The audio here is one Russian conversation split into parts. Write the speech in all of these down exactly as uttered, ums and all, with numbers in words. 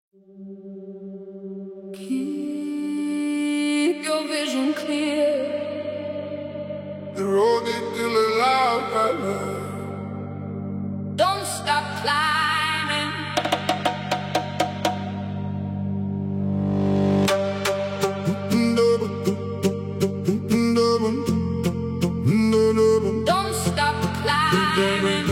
Keep your vision clear. The road is still alive. Don't stop climbing. Don't stop climbing.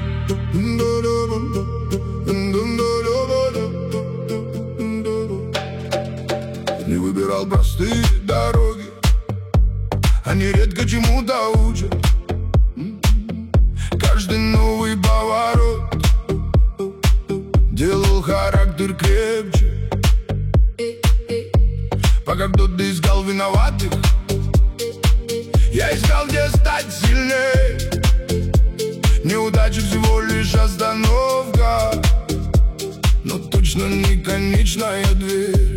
Не выбирал простые дороги, они редко чему-то учат. Каждый новый поворот делал характер крепче. Пока кто-то искал виноватых, я искал, где стать сильнее. Неудача всего лишь остановка, но точно не конечная дверь.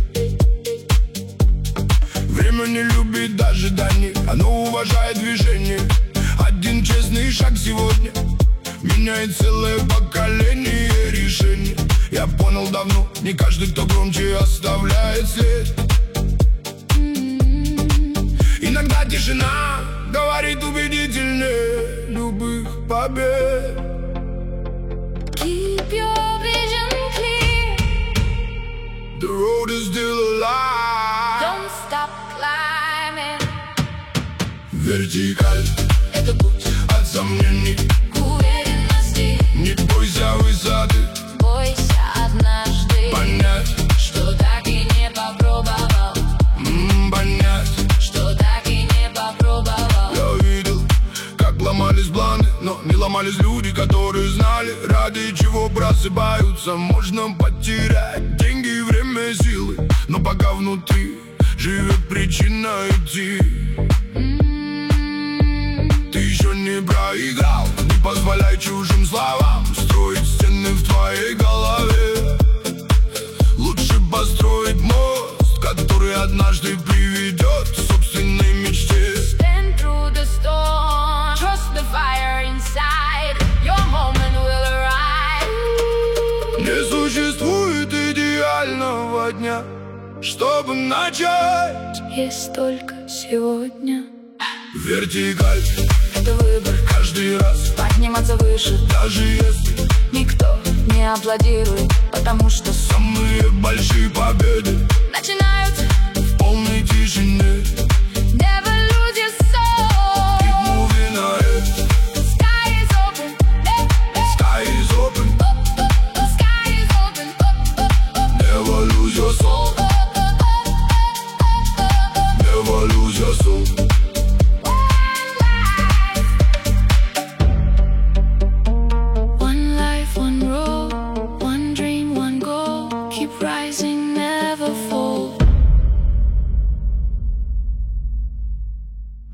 Время не любит ожиданий, оно уважает движение. Один честный шаг сегодня меняет целое поколение решений. Я понял давно, не каждый, кто громче, оставляет след. Иногда тишина говорит убедительнее любых побед. Keep your vision clear. The road is still alive. Don't stop climbing. Вертикаль — это путь от сомнений к уверенности. Не бойся высоты, Бойся однажды понять, что так и не попробовал. м, понять. Что так и не попробовал. Я видел, как ломались планы, но не ломались люди, которые знали, ради чего просыпаются. Можно потерять деньги, время, силы, но пока внутри живет причина идти. Ты еще не проиграл, не позволяй чужим словам строить стены в твоей голове. Лучше построить мост, который однажды приведет к собственной мечте. Stand through the storm. Trust the fire inside. Your moment will arrive. Не существует идеального дня, чтобы начать. Есть только сегодня. Вертикаль — это выбор. каждый раз, Подниматься выше, даже если никто не аплодирует, потому что самые большие победы начинаются в полной тишине. Never lose your soul. Keep moving ahead. The sky is open. Eh, eh. Sky is open. Oh, oh, the sky is open. Oh, oh, oh. Never lose your soul. Oh, oh, oh, oh, oh, oh. Never lose your soul. One life, one road, one dream, one goal. Keep rising, never fall.